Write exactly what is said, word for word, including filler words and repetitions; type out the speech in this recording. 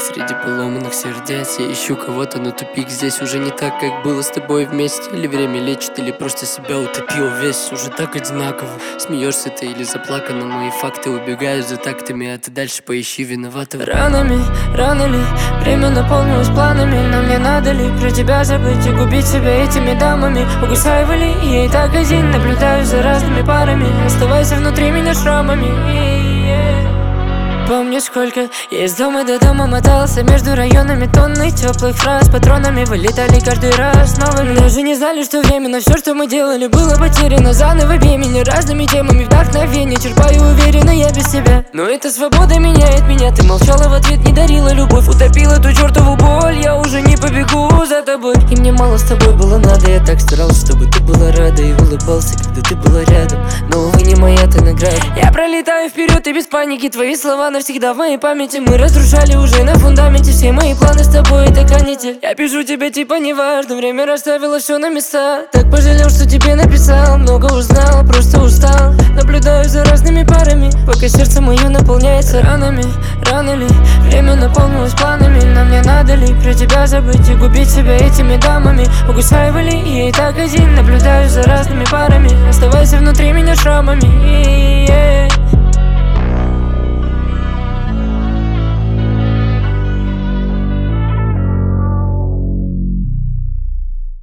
среди поломанных сердец. Я ищу кого-то, но тупик здесь уже не так, как было с тобой вместе. Или время лечит, или просто себя утопил весь. Уже так одинаково, смеешься ты или заплакана. Мои факты убегают за тактами, а ты дальше поищи виноватого. Ранами, рано ли, время наполнилось планами. Но мне надо ли про тебя забыть и губить себя этими дамами? Угасаивали, и я и так один наблюдаю за разными парами. Оставайся внутри меня шрамами. Помню, сколько я из дома до дома мотался между районами, тонны теплых фраз патронами вылетали каждый раз новыми. Даже не знали, что временно все, что мы делали, было потеряно заново времени. Разными темами вдохновения черпаю уверенно я без тебя. Но эта свобода меняет меня. Ты молчала в ответ, не дарила любовь, утопила ту чертову боль. Я уже не побегу за тобой. И мне мало с тобой было надо. Я так старался, чтобы ты была рада и улыбался, когда ты была рядом. Но увы, не моя ты награда. Я пролетаю вперед и без паники. Твои слова навсегда в моей памяти. Мы разрушали уже на фундаменте все мои планы с тобой, это канитель. Я пишу тебе типа неважно, время расставило все на места. Так пожалел, что тебе написал, много узнал, просто устал. Наблюдаю за разными парами, пока сердце мое наполняется ранами. Рано ли, время наполнилось планами. Но мне надо ли про тебя забыть и губить себя этими дамами? Угасаивали, и я и так один наблюдаю за разными парами.